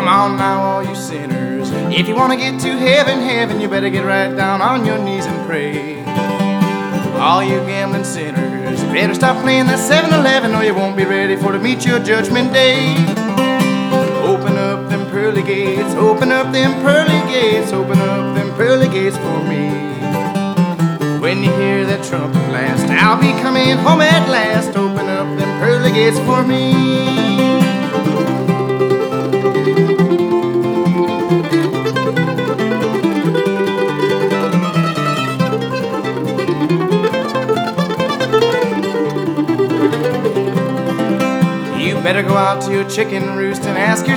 on now, all you sinners. If you want to get to heaven, you better get right down on your knees and pray. All you gambling sinners, better stop playing that 7-Eleven or you won't be ready for to meet your judgment day. Open up them pearly gates, open up them pearly gates, open up them pearly gates for me. When you hear that trumpet blast, I'll be coming home at last. Open up them pearly gates for me. You better go out to your chicken roost and ask your